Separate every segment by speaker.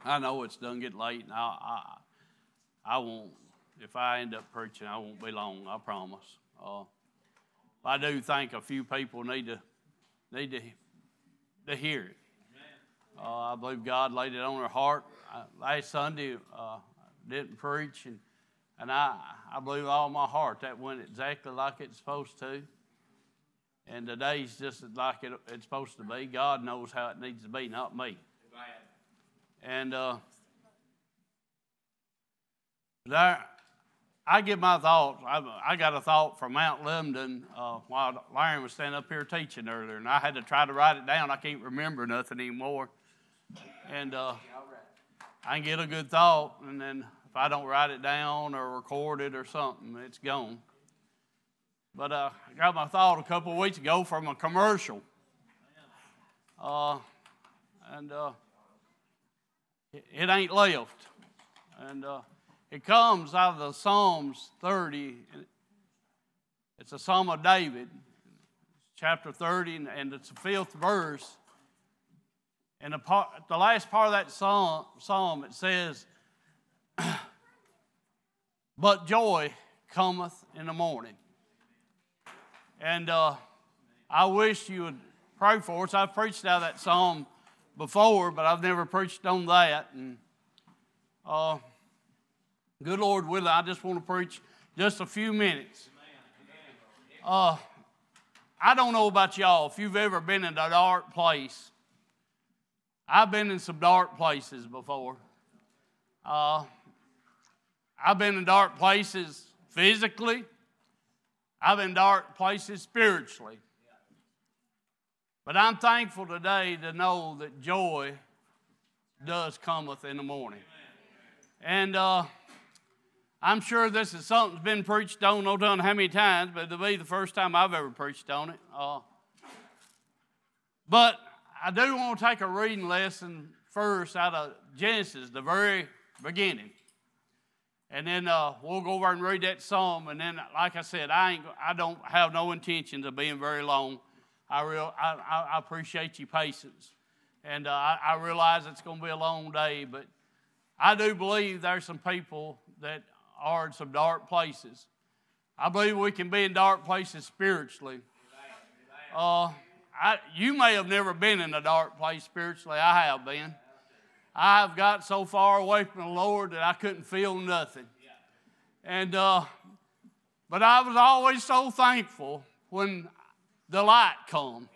Speaker 1: I know it's done getting late, and I won't. If I end up preaching, I won't be long. I promise. I do think a few people need to hear it. I believe God laid it on their heart. Last Sunday, didn't preach, and I believe all my heart that went exactly like it's supposed to. And today's just like it's supposed to be. God knows how it needs to be, not me. And I give my thoughts. I got a thought from Mount Lemden while Larry was standing up here teaching earlier, and I had to try to write it down. I can't remember nothing anymore. And I can get a good thought, and then if I don't write it down or record it or something, it's gone. But I got my thought a couple of weeks ago from a commercial. It ain't left. And it comes out of the Psalms 30. It's a Psalm of David, chapter 30, and it's the 5th verse. And the last part of that psalm, it says, "But joy cometh in the morning." And I wish you would pray for us. I've preached out of that psalm before, but I've never preached on that. And good Lord willing, I just want to preach just a few minutes. I don't know about y'all, if you've ever been in a dark place. I've been in some dark places before. I've been in dark places physically. I've been in dark places spiritually. But I'm thankful today to know that joy does cometh in the morning. And I'm sure this is something that's been preached on, no telling how many times, but it'll be the first time I've ever preached on it. But I do want to take a reading lesson first out of Genesis, the very beginning. And then we'll go over and read that psalm. And then, like I said, I don't have no intentions of being very long. I appreciate your patience. And I realize it's going to be a long day. But I do believe there's some people that are in some dark places. I believe we can be in dark places spiritually. You may have never been in a dark place spiritually. I have been. I have got so far away from the Lord that I couldn't feel nothing. And but I was always so thankful when the light come.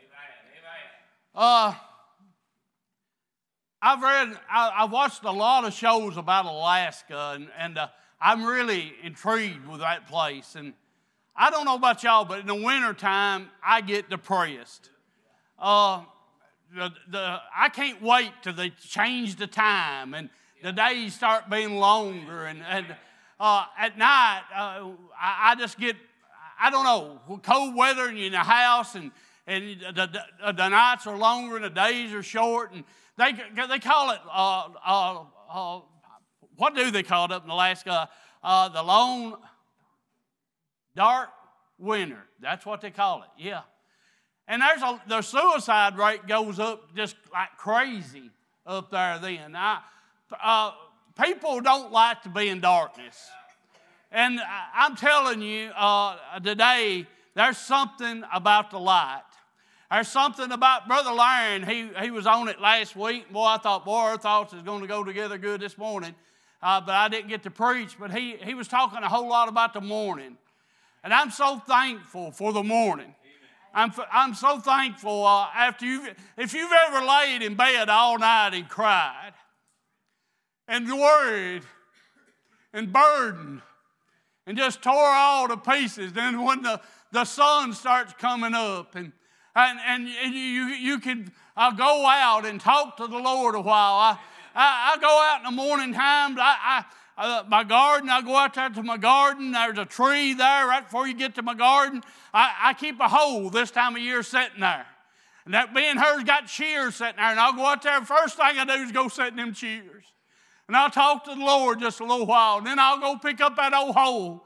Speaker 1: I've watched a lot of shows about Alaska, and I'm really intrigued with that place. And I don't know about y'all, but in the wintertime, I get depressed. I can't wait till they change the time and the days start being longer. And at night, I just get, I don't know, cold weather and you're in the house and the nights are longer and the days are short. And they call it, what do they call it up in Alaska? The long, dark winter. That's what they call it, yeah. And the suicide rate goes up just like crazy up there then. People don't like to be in darkness. And I'm telling you, today, there's something about the light. There's something about Brother Lyon. He was on it last week. Boy, I thought, our thoughts is going to go together good this morning. But I didn't get to preach. But he was talking a whole lot about the morning. And I'm so thankful for the morning. I'm so thankful if you've ever laid in bed all night and cried and worried and burdened and just tore all to pieces, then when the sun starts coming up and you can go out and talk to the Lord a while. I go out in the morning times. My garden, I go out there to my garden. There's a tree there right before you get to my garden. I keep a hole this time of year sitting there. And that me and her's got chairs sitting there. And I'll go out there. First thing I do is go sit in them chairs. And I'll talk to the Lord just a little while. And then I'll go pick up that old hole.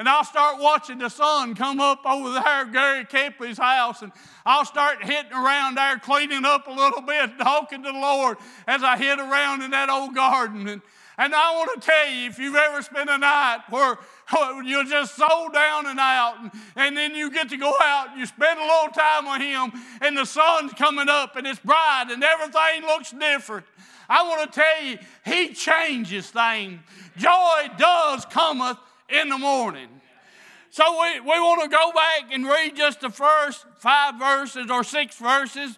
Speaker 1: and I'll start watching the sun come up over there at Gary Kempley's house, and I'll start hitting around there, cleaning up a little bit, talking to the Lord as I hit around in that old garden. And I want to tell you, if you've ever spent a night where you're just so down and out, and then you get to go out and you spend a little time with Him, and the sun's coming up and it's bright and everything looks different, I want to tell you, He changes things. Joy does cometh in the morning. So we want to go back and read just the first 5 verses or 6 verses,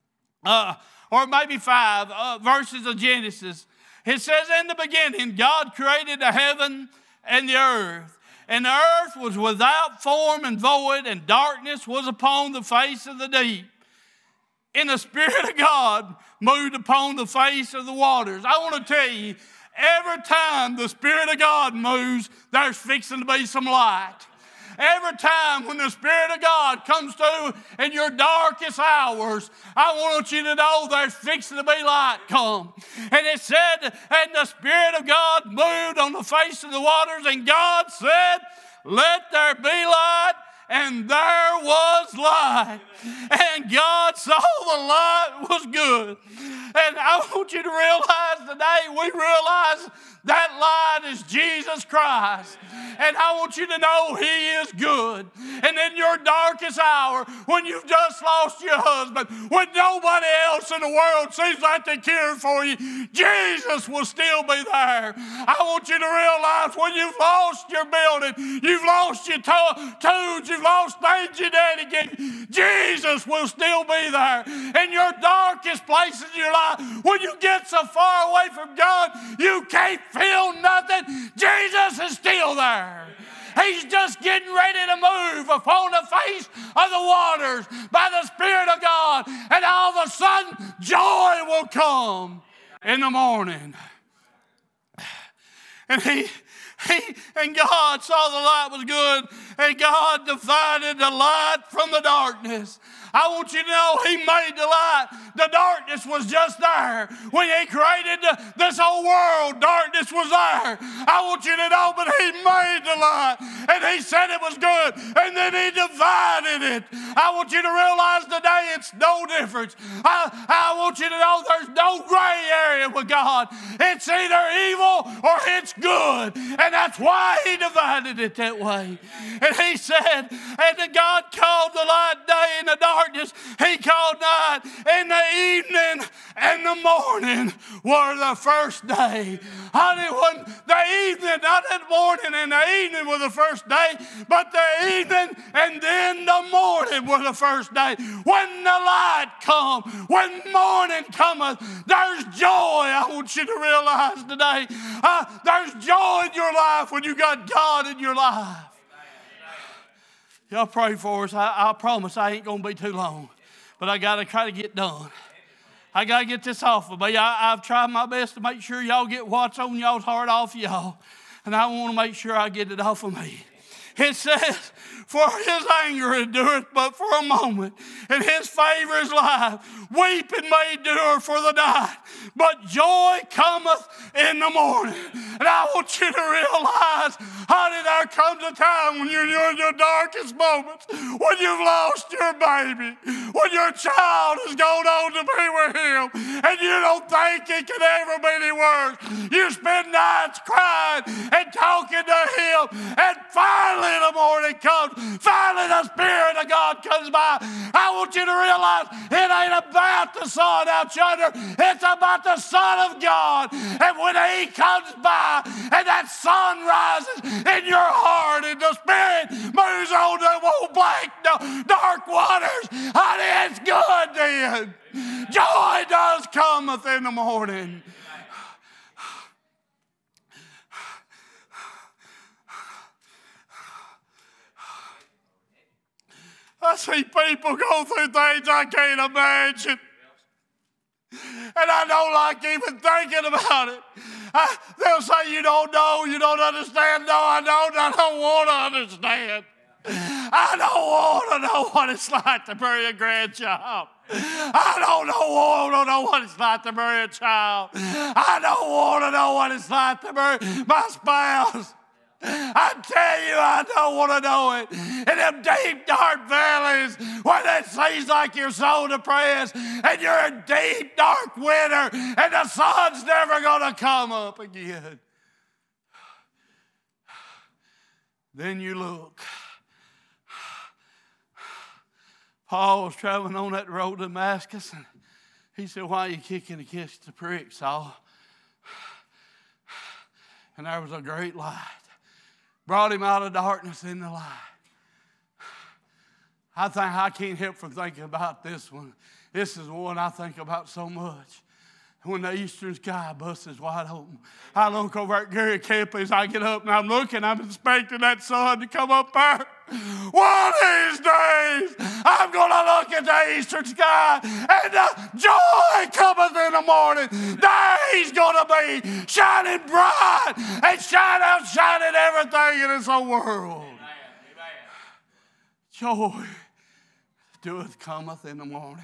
Speaker 1: or maybe 5 verses of Genesis. It says, in the beginning, God created the heaven and the earth. And the earth was without form and void, and darkness was upon the face of the deep. And the Spirit of God moved upon the face of the waters. I want to tell you, every time the Spirit of God moves, there's fixing to be some light. Every time when the Spirit of God comes through in your darkest hours, I want you to know there's fixing to be light come. And it said, and the Spirit of God moved on the face of the waters, and God said, let there be light, and there was light. And God saw the light was good. And I want you to realize today, we realize that light is Jesus Christ. And I want you to know He is good. And in your darkest hour, when you've just lost your husband, when nobody else in the world seems like they care for you, Jesus will still be there. I want you to realize when you've lost your building, you've lost your tools, you've lost things your daddy gave you, Jesus will still be there. In your darkest places in your life, when you get so far away from God, you can't feel nothing, Jesus is still there. He's just getting ready to move upon the face of the waters by the Spirit of God, and all of a sudden, joy will come in the morning. And God saw the light was good, and God divided the light from the darkness. I want you to know He made the light. The darkness was just there. When He created this whole world, darkness was there. I want you to know, but He made the light, and He said it was good, and then He divided it. I want you to realize today it's no difference. I want you to know there's no gray area with God. It's either evil or it's good, and that's why He divided it that way. And He said, and then God called the light day, and the darkness He called night. In the evening and the morning were the first day. Honey, when the evening, not the morning and the evening were the first day, but the evening and then the morning were the first day. When the light come, when morning cometh, there's joy. I want you to realize today, there's joy in your life when you got God in your life. Y'all pray for us. I promise I ain't going to be too long. But I got to try to get done. I got to get this off of me. I've tried my best to make sure y'all get what's on y'all's heart off y'all. And I want to make sure I get it off of me. It says, for His anger endureth but for a moment, and His favor is life. Weeping may endure for the night, but joy cometh in the morning. And I want you to realize, honey, there comes a time when you're in your darkest moments, when you've lost your baby, when your child has gone on to be with Him, and you don't think it can ever be any worse. You spend nights crying and talking to Him, and finally the morning comes. Finally the Spirit of God comes by. I want you to realize it ain't about the sun out yonder. It's about the Son of God. And when He comes by and that sun rises in your heart and the Spirit moves on the old black, dark waters, honey, it's good then. Joy does cometh in the morning. I see people go through things I can't imagine. And I don't like even thinking about it. They'll say, you don't know, you don't understand. No, I don't want to understand. I don't want to know what it's like to bury a grandchild. I don't want to know what it's like to bury a child. I don't want to know what it's like to bury my spouse. I tell you, I don't want to know it. In them deep, dark valleys where it seems like you're so depressed and you're in deep, dark winter and the sun's never going to come up again. Then you look. Paul was traveling on that road to Damascus, and he said, why are you kicking against the pricks, Saul? And there was a great light. Brought him out of darkness in the light. I can't help from thinking about this one. This is one I think about so much. When the eastern sky busts wide open, I look over at Gary Campley as I get up, and I'm expecting that sun to come up there. One of these days, I'm going to look at the eastern sky, and the joy cometh in the morning. There he's going to be shining bright and shining everything in this whole world. Amen. Joy doeth cometh in the morning.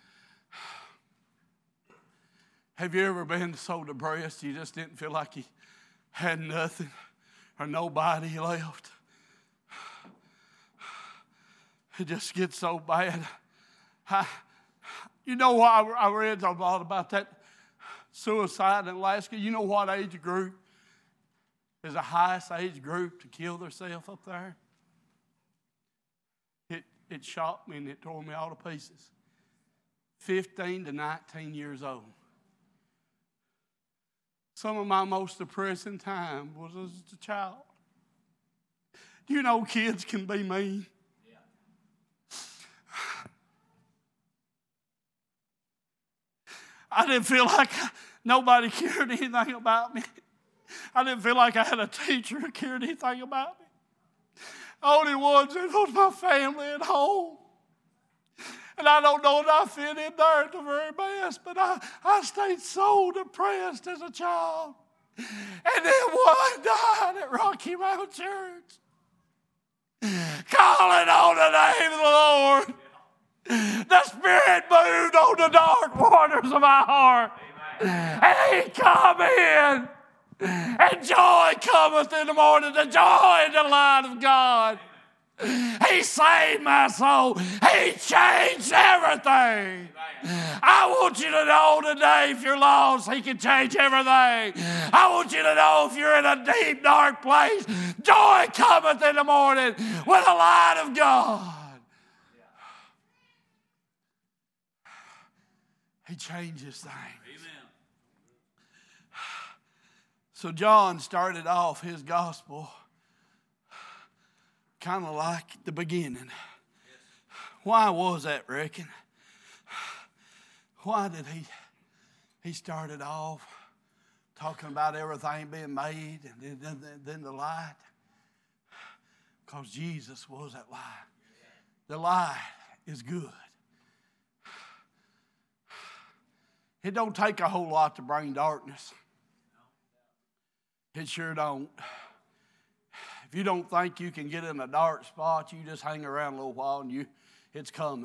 Speaker 1: Have you ever been so depressed you just didn't feel like you had nothing or nobody left? It just gets so bad. You know what I read a lot about that suicide in Alaska? You know what age group is the highest age group to kill themselves up there? It shocked me and it tore me all to pieces. 15 to 19 years old. Some of my most depressing time was as a child. Do you know kids can be mean? Yeah. I didn't feel like nobody cared anything about me. I didn't feel like I had a teacher who cared anything about me. The only ones that was my family at home. And I don't know if I fit in there at the very best, but I stayed so depressed as a child. And then one night at Rocky Mountain Church, calling on the name of the Lord, the Spirit moved on the dark waters of my heart. Amen. And He come in. And joy cometh in the morning, the joy and the light of God. He saved my soul. He changed everything. I want you to know today, if you're lost, He can change everything. I want you to know if you're in a deep, dark place, joy cometh in the morning with the light of God. He changes things. Amen. So John started off his gospel kind of like the beginning. Why was that, reckon? Why did he started off talking about everything being made and then the light? Because Jesus was that light. The light is good. It don't take a whole lot to bring darkness. It sure don't. If you don't think you can get in a dark spot, you just hang around a little while and it's coming.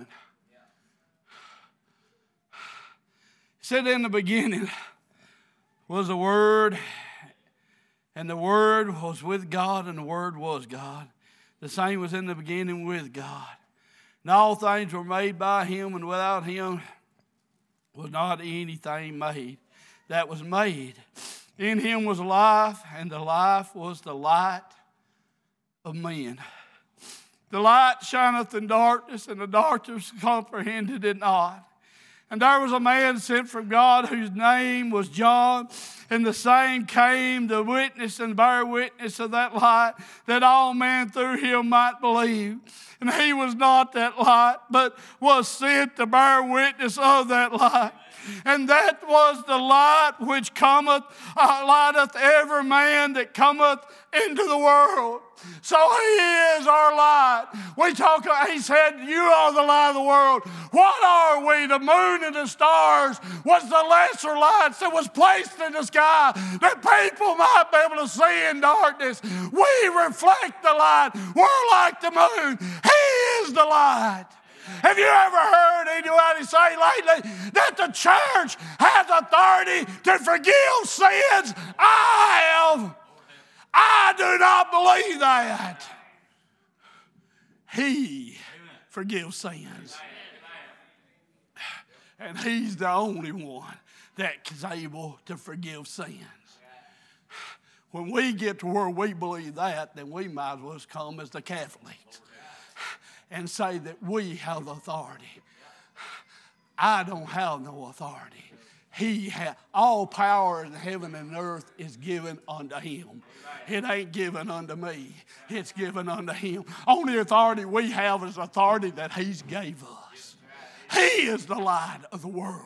Speaker 1: He said in the beginning was the Word, and the Word was with God, and the Word was God. The same was in the beginning with God. And all things were made by Him, and without Him was not anything made that was made. In Him was life, and the life was the light of men. The light shineth in darkness, and the darkness comprehended it not. And there was a man sent from God whose name was John, and the same came to witness and bear witness of that light, that all men through him might believe. And he was not that light, but was sent to bear witness of that light. And that was the light which cometh, lighteth every man that cometh into the world. So He is our light. He said, you are the light of the world. What are we? The moon and the stars was the lesser lights that was placed in the sky that people might be able to see in darkness. We reflect the light. We're like the moon. He is the light. Have you ever heard anybody say lately that the church has authority to forgive sins? I I do not believe that. He forgives sins. And He's the only one that is able to forgive sins. When we get to where we believe that, then we might as well come as the Catholics and say that we have the authority. I don't have no authority. He has all power in heaven and earth is given unto Him. It ain't given unto me. It's given unto Him. Only authority we have is authority that He's gave us. He is the light of the world.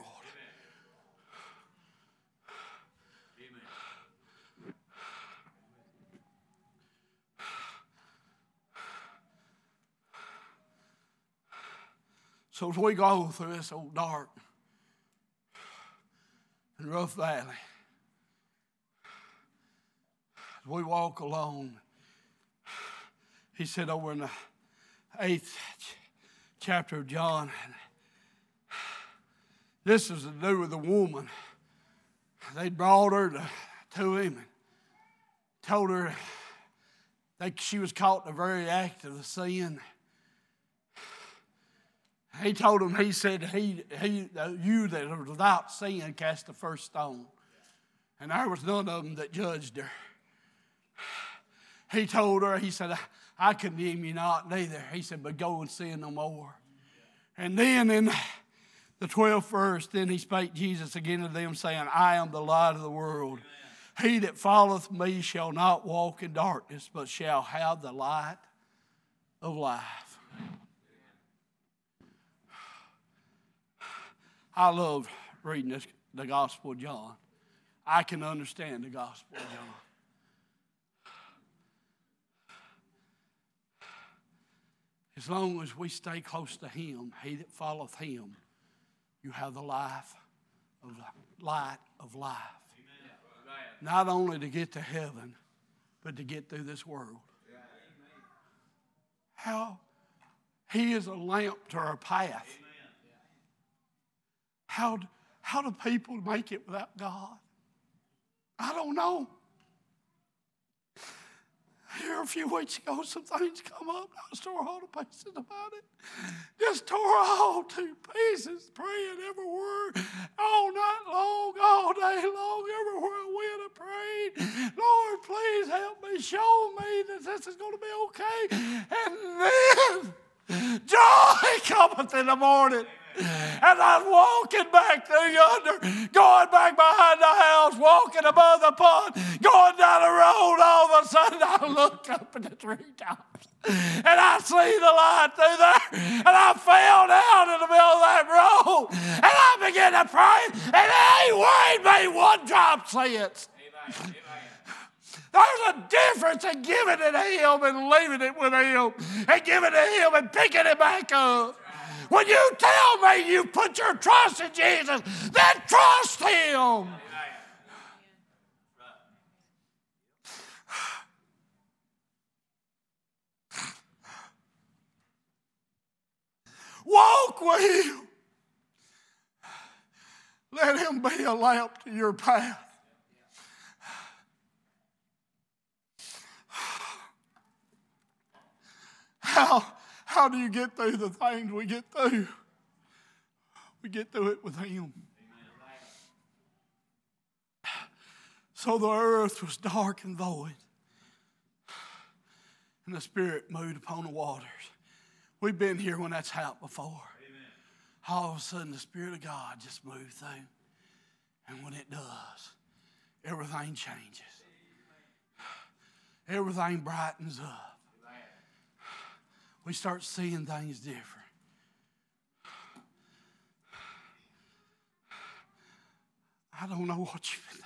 Speaker 1: So as we go through this old dark and rough valley, as we walk along, He said over in the 8th chapter of John, this is to do with the woman. They brought her to Him and told her that she was caught in the very act of the sin. He told them, He said, you that are without sin cast the first stone. And there was none of them that judged her. He told her, He said, I condemn you not neither. He said, but go and sin no more. And then in the 12th verse, then He spake Jesus again to them, saying, I am the light of the world. He that followeth me shall not walk in darkness, but shall have the light of life. I love reading the Gospel of John. I can understand the Gospel of John. As long as we stay close to Him, He that followeth Him, you have the light of life. Amen. Not only to get to heaven, but to get through this world. How He is a lamp to our path. How do people make it without God? I don't know. Here a few weeks ago, some things come up. I was tore all to pieces about it. Just tore all to pieces, praying everywhere, all night long, all day long, everywhere I went, I prayed. Lord, please help me, show me that this is going to be okay. And then joy cometh in the morning. And I'm walking back through yonder, going back behind the house, walking above the pond, going down the road. All of a sudden, I look up at the treetops, and I see the light through there, and I fell down in the middle of that road, and I began to pray, and it ain't weighed me one drop since. Amen. There's a difference in giving it to Him and leaving it with Him, and giving it to Him and picking it back up. When you tell me you put your trust in Jesus, then trust Him. Walk with Him. Let Him be a lamp to your path. How do you get through the things we get through? We get through it with Him. So the earth was dark and void, and the Spirit moved upon the waters. We've been here when that's happened before. Amen. All of a sudden, the Spirit of God just moved through. And when it does, everything changes. Everything brightens up. We start seeing things different. I don't know what you've been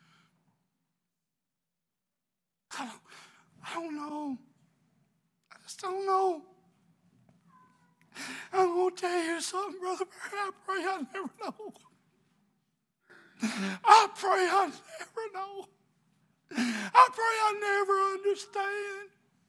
Speaker 1: there. I don't know. I just don't know. I'm going to tell you something, Brother Barry. I pray I never know. I pray I never know. I pray I never understand.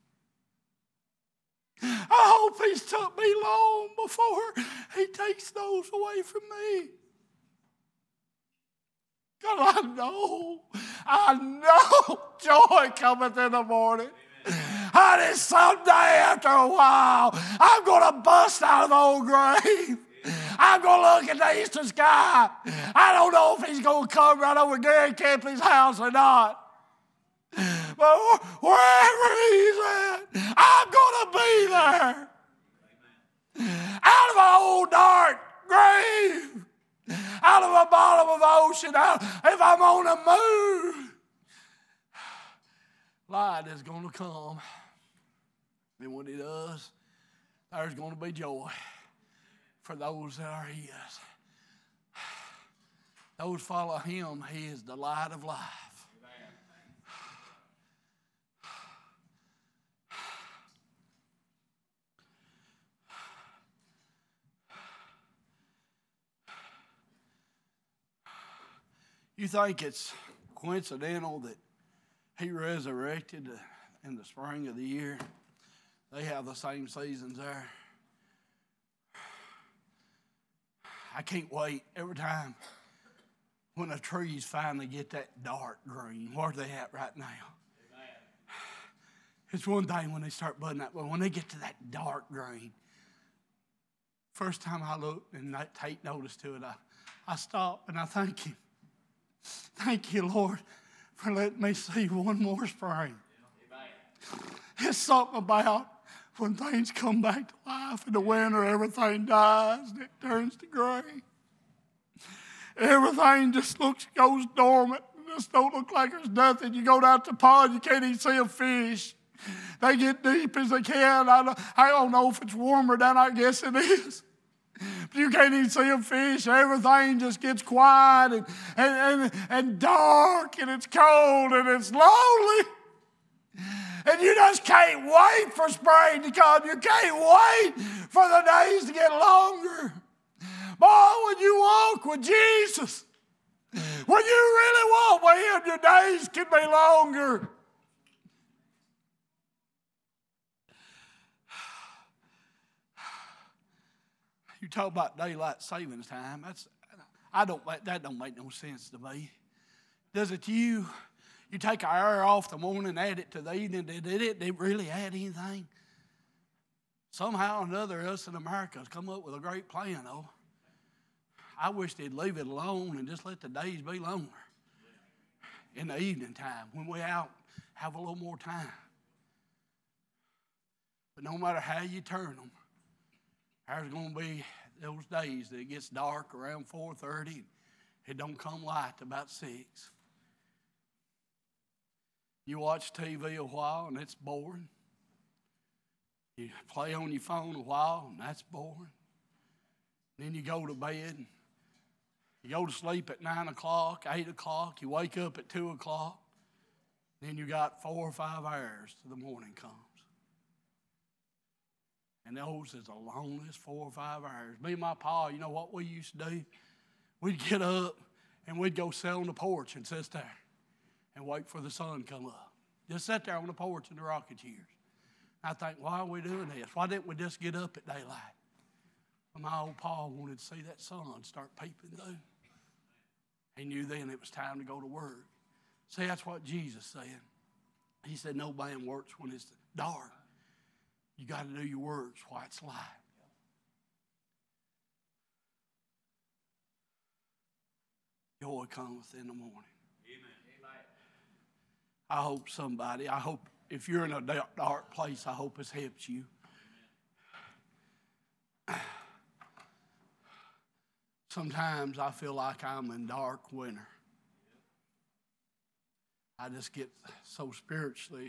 Speaker 1: I hope He's took me long before He takes those away from me. Because I know joy cometh in the morning. Honey, someday after a while, I'm going to bust out of the old grave. I'm going to look at the eastern sky. I don't know if he's going to come right over Gary Kempley's house or not. But wherever he's at, I'm going to be there. Out of an old dark grave. Out of the bottom of the ocean. If I'm on the moon. Light is going to come. And when it does, there's going to be joy for those that are his. Those follow him. He is the light of life. You think it's coincidental that he resurrected in the spring of the year? They have the same seasons there. I can't wait every time when the trees finally get that dark green. Where are they at right now? Amen. It's one thing when they start budding that, but when they get to that dark green, first time I looked and take notice to it, I stop and I thank him. Thank you, Lord, for letting me see one more spring. Amen. It's something about when things come back to life in the winter, everything dies and it turns to gray. Everything just goes dormant. It just don't look like there's nothing. You go down to the pond, you can't even see a fish. They get deep as they can. I don't know if it's warmer down, I guess it is. But you can't even see a fish. Everything just gets quiet and dark, and it's cold and it's lonely. And you just can't wait for spring to come. You can't wait for the days to get longer. Boy, when you walk with Jesus, when you really walk with him, your days can be longer. You talk about daylight savings time. That don't make no sense to me. Does it to you? You take an hour off the morning and add it to the evening. Did it really add anything? Somehow or another, us in America has come up with a great plan, though. I wish they'd leave it alone and just let the days be longer. In the evening time, when we're out, have a little more time. But no matter how you turn them, there's going to be those days that it gets dark around 4:30. It don't come light about 6. You watch TV a while and it's boring. You play on your phone a while and that's boring. Then you go to bed. You go to sleep at 9 o'clock, 8 o'clock. You wake up at 2 o'clock. Then you got 4 or 5 hours till the morning comes. And those is the longest 4 or 5 hours. Me and my pa, you know what we used to do? We'd get up and we'd go sit on the porch and sit there and wait for the sun to come up. Just sit there on the porch in the rocking chairs. I think, why are we doing this? Why didn't we just get up at daylight? Well, my old pa wanted to see that sun start peeping through. He knew then it was time to go to work. See, that's what Jesus said. He said, no man works when it's dark. You got to do your works while it's light. Joy cometh in the morning. Amen. I hope if you're in a dark place, I hope it's helped you. Sometimes I feel like I'm in dark winter. I just get so spiritually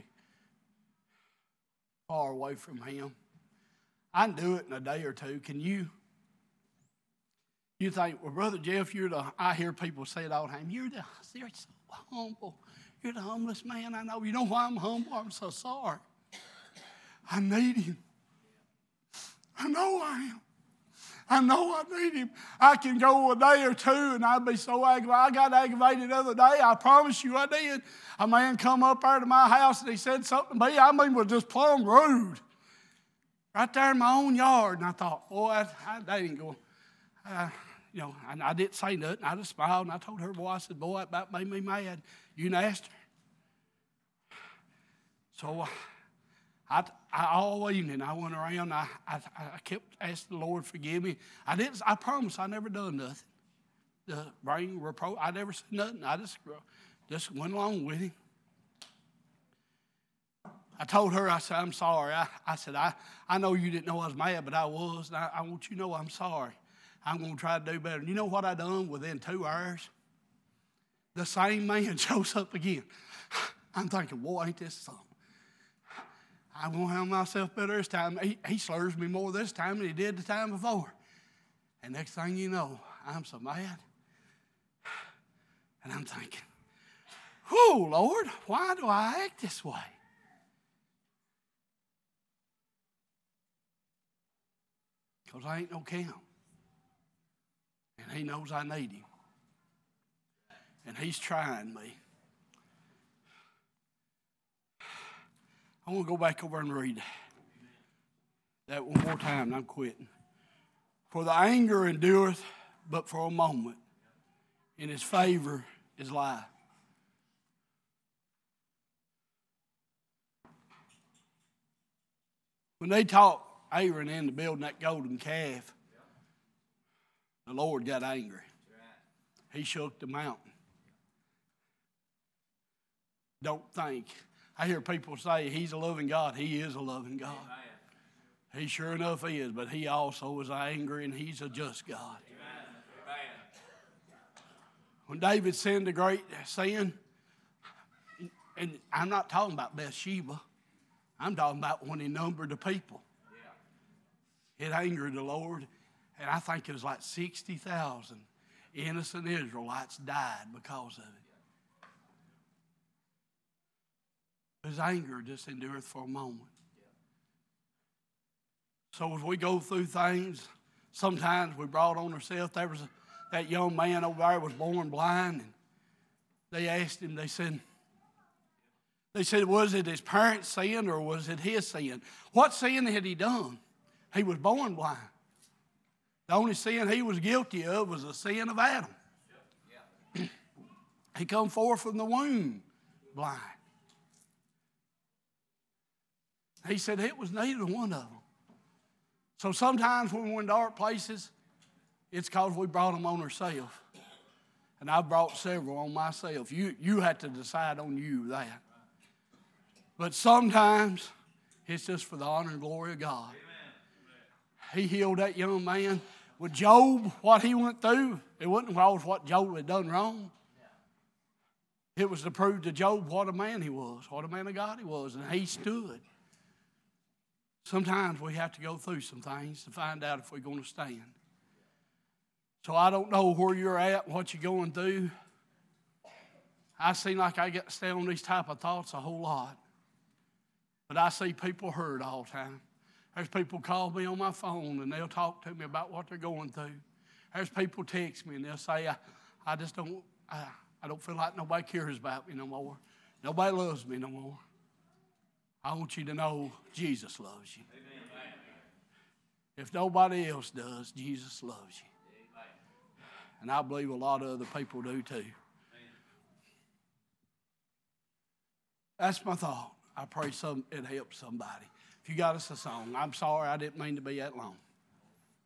Speaker 1: far away from him. I can do it in a day or two. Can you? You think, well, Brother Jeff, I hear people say it all the time, you're so humble. You're the humblest man I know. You know why I'm humble? I'm so sorry. I need him. I know I am. I know I need him. I can go a day or two and I'd be so aggravated. I got aggravated the other day. I promise you I did. A man come up there to my house and he said something to me. I mean, was just plumb rude. Right there in my own yard. And I thought, boy, that ain't going. and I didn't say nothing. I just smiled, and I told her, boy, I said, boy, that about made me mad. You asked her. So I all evening, I went around, I kept asking the Lord, forgive me. I promise I never done nothing. The bring reproach, I never said nothing. I just went along with him. I told her, I said, I'm sorry. I said, I know you didn't know I was mad, but I was. And I want you to know I'm sorry. I'm going to try to do better. And you know what I done within 2 hours? The same man shows up again. I'm thinking, boy, ain't this something? I'm going to handle myself better this time. He slurs me more this time than he did the time before. And next thing you know, I'm so mad. And I'm thinking, whew, Lord, why do I act this way? Because I ain't no count. And he knows I need him. And he's trying me. I want to go back over and read that one more time, and I'm quitting. For the anger endureth but for a moment, and his favor is life. When they talked Aaron into building that golden calf, the Lord got angry. He shook the mountain. Don't think. I hear people say he's a loving God. He is a loving God. Amen. He sure enough is, but he also is angry, and he's a just God. Amen. When David sinned a great sin, and I'm not talking about Bathsheba, I'm talking about when he numbered the people. Yeah. It angered the Lord, and I think it was like 60,000 innocent Israelites died because of it. His anger just endureth for a moment. So as we go through things, sometimes we brought on ourselves. There was that young man over there was born blind, and they asked him, they said, was it his parents' sin or was it his sin? What sin had he done? He was born blind. The only sin he was guilty of was the sin of Adam. He come forth from the womb blind. He said it was neither one of them. So sometimes when we're in dark places, it's because we brought them on ourselves. And I've brought several on myself. You have to decide on you that. But sometimes it's just for the honor and glory of God. Amen. He healed that young man. With Job, what he went through, it wasn't because what Job had done wrong. It was to prove to Job what a man he was, what a man of God he was, and he stood. Sometimes we have to go through some things to find out if we're going to stand. So I don't know where you're at, what you're going through. I seem like I get to stay on these type of thoughts a whole lot. But I see people hurt all the time. There's people call me on my phone and they'll talk to me about what they're going through. There's people text me and they'll say, I just don't, I don't feel like nobody cares about me no more. Nobody loves me no more. I want you to know Jesus loves you. Amen. If nobody else does, Jesus loves you. Amen. And I believe a lot of other people do too. Amen. That's my thought. I pray it helps somebody. If you got us a song, I'm sorry I didn't mean to be that long.